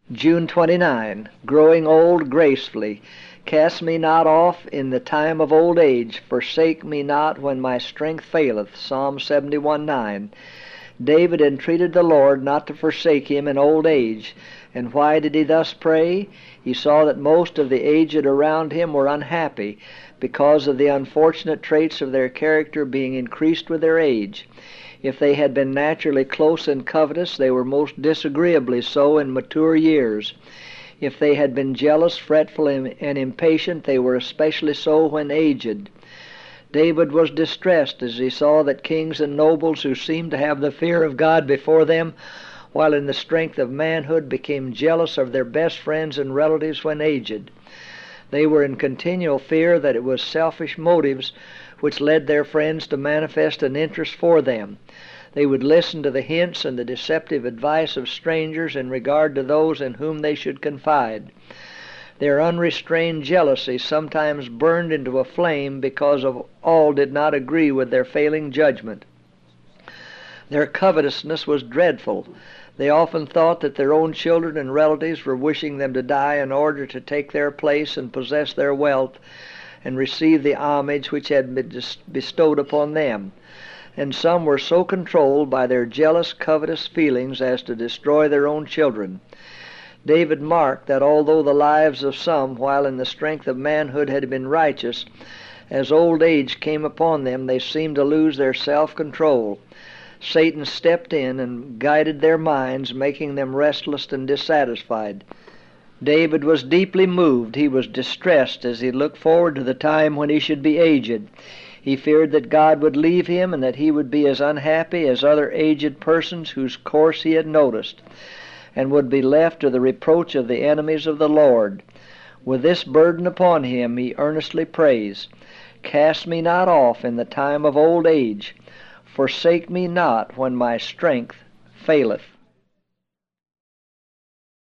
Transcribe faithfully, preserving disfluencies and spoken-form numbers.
June twenty-ninth. Growing old gracefully. Cast me not off in the time of old age. Forsake me not when my strength faileth. Psalm seventy-one nine. David entreated the Lord not to forsake him in old age. And why did he thus pray? He saw that most of the aged around him were unhappy because of the unfortunate traits of their character being increased with their age. If they had been naturally close and covetous, they were most disagreeably so in mature years. If they had been jealous, fretful, and impatient, they were especially so when aged. David was distressed as he saw that kings and nobles who seemed to have the fear of God before them, while in the strength of manhood, became jealous of their best friends and relatives when aged. They were in continual fear that it was selfish motives which led their friends to manifest an interest for them. They would listen to the hints and the deceptive advice of strangers in regard to those in whom they should confide. Their unrestrained jealousy sometimes burned into a flame because of all did not agree with their failing judgment. Their covetousness was dreadful. They often thought that their own children and relatives were wishing them to die in order to take their place and possess their wealth and receive the homage which had been bestowed upon them. And some were so controlled by their jealous, covetous feelings as to destroy their own children. David marked that although the lives of some, while in the strength of manhood, had been righteous, as old age came upon them, they seemed to lose their self-control. Satan stepped in and guided their minds, making them restless and dissatisfied. David was deeply moved. He was distressed as he looked forward to the time when he should be aged. He feared that God would leave him and that he would be as unhappy as other aged persons whose course he had noticed, and would be left to the reproach of the enemies of the Lord. With this burden upon him, he earnestly prays, "Cast me not off in the time of old age. Forsake me not when my strength faileth."